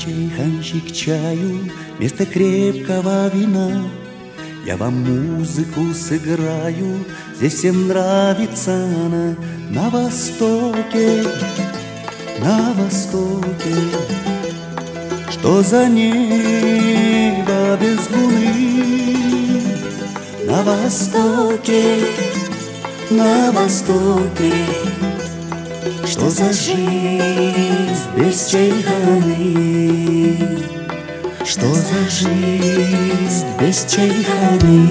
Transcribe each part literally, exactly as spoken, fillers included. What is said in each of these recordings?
чайханчик чаю вместо крепкого вина. Я вам музыку сыграю, здесь всем нравится она. На востоке, на востоке, что за небо без луны? На востоке, на востоке, что за жизнь без чайханы? Что за жизнь без чайханы?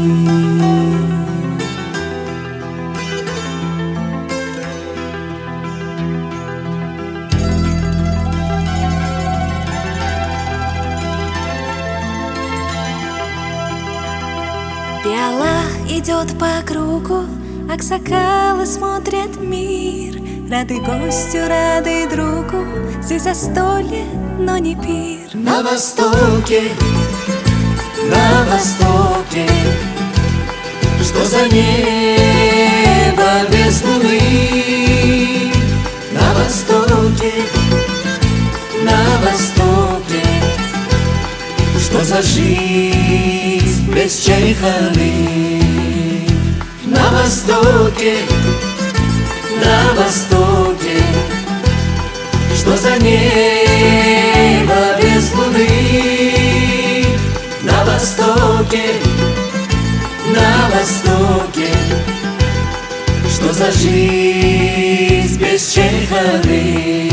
Пиала идет по кругу, аксакалы смотрят мир. Рады гостю, рады другу, здесь застолье, но не пир. На востоке, на востоке, что за небо без луны? На востоке, на востоке, что за жизнь без чайханы? На востоке, на востоке, что за небо без луны? На востоке, на востоке, что за жизнь без чайханы?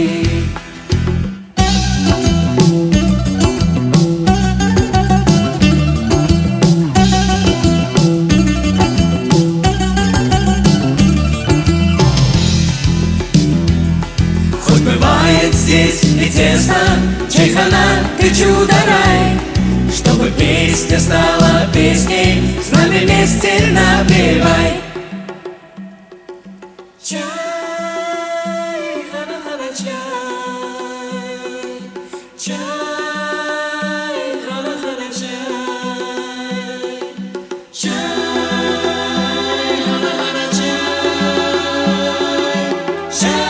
Здесь не тесно, чайхана, ты чудо-рай. Чтобы песня стала песней, с нами вместе напевай. Чай, хана-хана, чай, чай, хана-хана, чай, чай, хана-хана, чай, чай.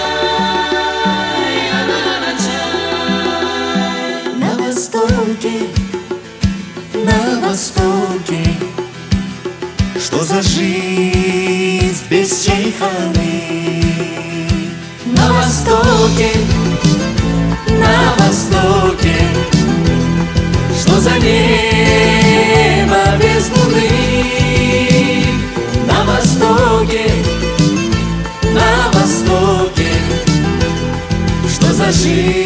На востоке, что за жизнь без чайханы? На востоке, на востоке, что за небо без луны? На востоке, на востоке, что за жизнь